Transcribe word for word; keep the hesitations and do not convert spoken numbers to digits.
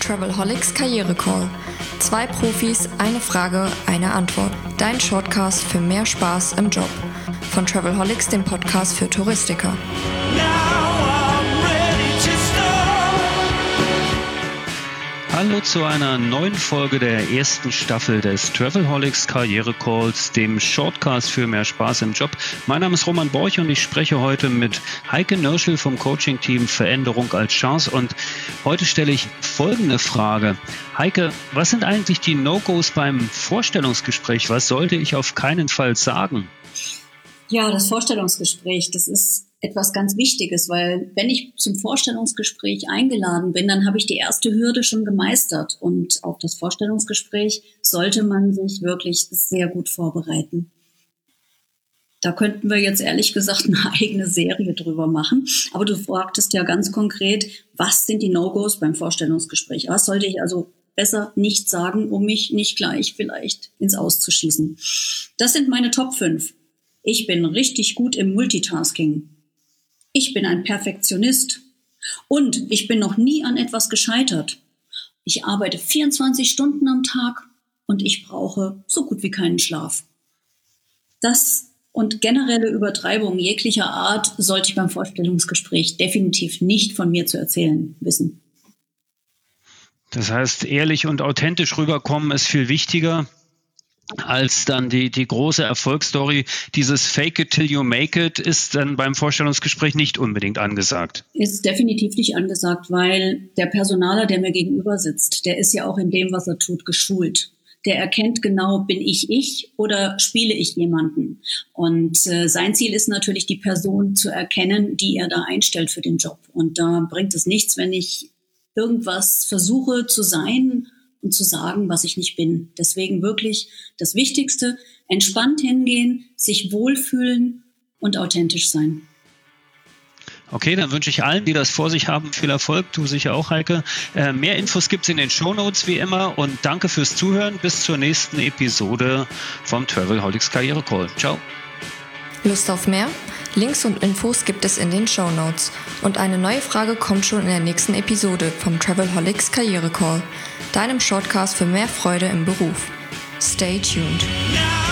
Travelholics Karriere Call. Zwei Profis, eine Frage, eine Antwort. Dein Shortcast für mehr Spaß im Job. Von Travelholics, dem Podcast für Touristiker. Hallo zu einer neuen Folge der ersten Staffel des Travelholics Karriere Calls, dem Shortcast für mehr Spaß im Job. Mein Name ist Roman Borch und ich spreche heute mit Heike Nörschel vom Coaching-Team Veränderung als Chance. Und heute stelle ich folgende Frage. Heike, was sind eigentlich die No-Gos beim Vorstellungsgespräch? Was sollte ich auf keinen Fall sagen? Ja, das Vorstellungsgespräch, das ist etwas ganz Wichtiges, weil wenn ich zum Vorstellungsgespräch eingeladen bin, dann habe ich die erste Hürde schon gemeistert. Und auf das Vorstellungsgespräch sollte man sich wirklich sehr gut vorbereiten. Da könnten wir jetzt ehrlich gesagt eine eigene Serie drüber machen. Aber du fragtest ja ganz konkret, was sind die No-Gos beim Vorstellungsgespräch? Was sollte ich also besser nicht sagen, um mich nicht gleich vielleicht ins Aus zu schießen? Das sind meine Top fünf. Ich bin richtig gut im Multitasking. Ich bin ein Perfektionist und ich bin noch nie an etwas gescheitert. Ich arbeite vierundzwanzig Stunden am Tag und ich brauche so gut wie keinen Schlaf. Das und generelle Übertreibungen jeglicher Art sollte ich beim Vorstellungsgespräch definitiv nicht von mir zu erzählen wissen. Das heißt, ehrlich und authentisch rüberkommen ist viel wichtiger als dann die, die große Erfolgsstory. Dieses Fake it till you make it ist dann beim Vorstellungsgespräch nicht unbedingt angesagt. Ist definitiv nicht angesagt, weil der Personaler, der mir gegenüber sitzt, der ist ja auch in dem, was er tut, geschult. Der erkennt genau, bin ich ich oder spiele ich jemanden? Und äh, sein Ziel ist natürlich, die Person zu erkennen, die er da einstellt für den Job. Und da bringt es nichts, wenn ich irgendwas versuche zu sein und zu sagen, was ich nicht bin. Deswegen wirklich das Wichtigste, entspannt hingehen, sich wohlfühlen und authentisch sein. Okay, dann wünsche ich allen, die das vor sich haben, viel Erfolg. Du sicher auch, Heike. Äh, mehr Infos gibt's in den Shownotes wie immer und danke fürs Zuhören. Bis zur nächsten Episode vom Travelholics Karriere Call. Ciao. Lust auf mehr? Links und Infos gibt es in den Shownotes. Und eine neue Frage kommt schon in der nächsten Episode vom Travelholics Karriere Call, deinem Shortcast für mehr Freude im Beruf. Stay tuned.